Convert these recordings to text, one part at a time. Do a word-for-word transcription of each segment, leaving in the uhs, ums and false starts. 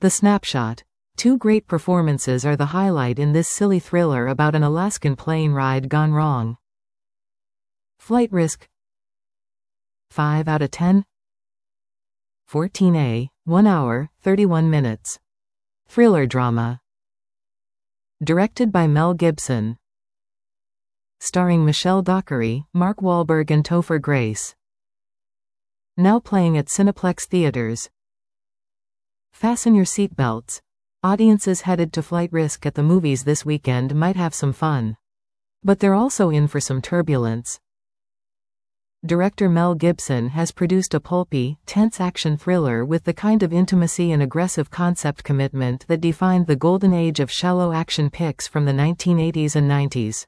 The snapshot. Two great performances are the highlight in this silly thriller about an Alaskan plane ride gone wrong. Flight risk. five out of ten. fourteen A, one hour, thirty-one minutes. Thriller drama. Directed by Mel Gibson. Starring Michelle Dockery, Mark Wahlberg and Topher Grace. Now playing at Cineplex theaters. Fasten your seatbelts. Audiences headed to Flight Risk at the movies this weekend might have some fun. But they're also in for some turbulence. Director Mel Gibson has produced a pulpy, tense action thriller with the kind of intimacy and aggressive concept commitment that defined the golden age of shallow action pics from the nineteen eighties and nineties.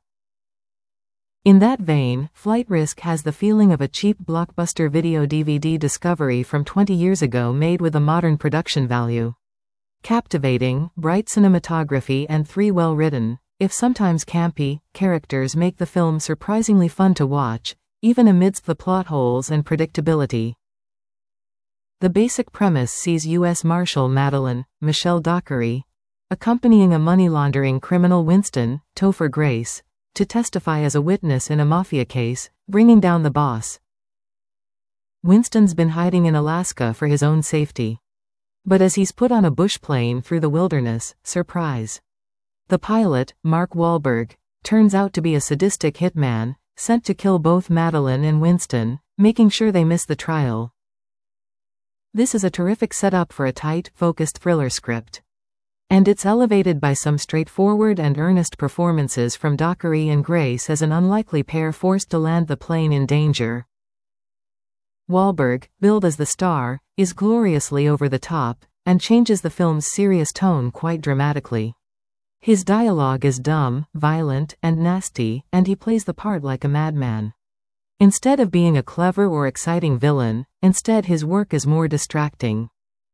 In that vein, Flight Risk has the feeling of a cheap blockbuster video D V D discovery from twenty years ago made with a modern production value. Captivating, bright cinematography and three well-written, if sometimes campy, characters make the film surprisingly fun to watch, even amidst the plot holes and predictability. The basic premise sees U S Marshal Madeline, Michelle Dockery, accompanying a money-laundering criminal Winston, Topher Grace, to testify as a witness in a mafia case, bringing down the boss. Winston's been hiding in Alaska for his own safety. But as he's put on a bush plane through the wilderness, surprise. The pilot, Mark Wahlberg, turns out to be a sadistic hitman, sent to kill both Madeline and Winston, making sure they miss the trial. This is a terrific setup for a tight, focused thriller script. And it's elevated by some straightforward and earnest performances from Dockery and Grace as an unlikely pair forced to land the plane in danger. Wahlberg, billed as the star, is gloriously over the top, and changes the film's serious tone quite dramatically. His dialogue is dumb, violent, and nasty, and he plays the part like a madman. Instead of being a clever or exciting villain, instead his work is more distracting.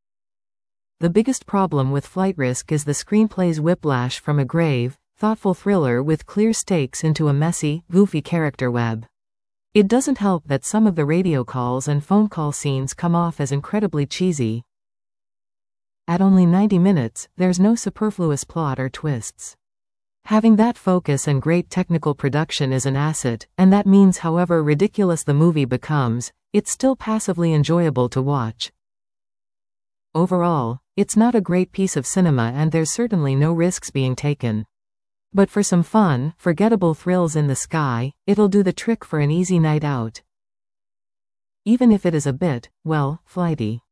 The biggest problem with Flight Risk is the screenplay's whiplash from a grave, thoughtful thriller with clear stakes into a messy, goofy character web. It doesn't help that some of the radio calls and phone call scenes come off as incredibly cheesy. At only ninety minutes, there's no superfluous plot or twists. Having that focus and great technical production is an asset, and that means however ridiculous the movie becomes, it's still passively enjoyable to watch. Overall, it's not a great piece of cinema and there's certainly no risks being taken. But for some fun, forgettable thrills in the sky, it'll do the trick for an easy night out. Even if it is a bit, well, flighty.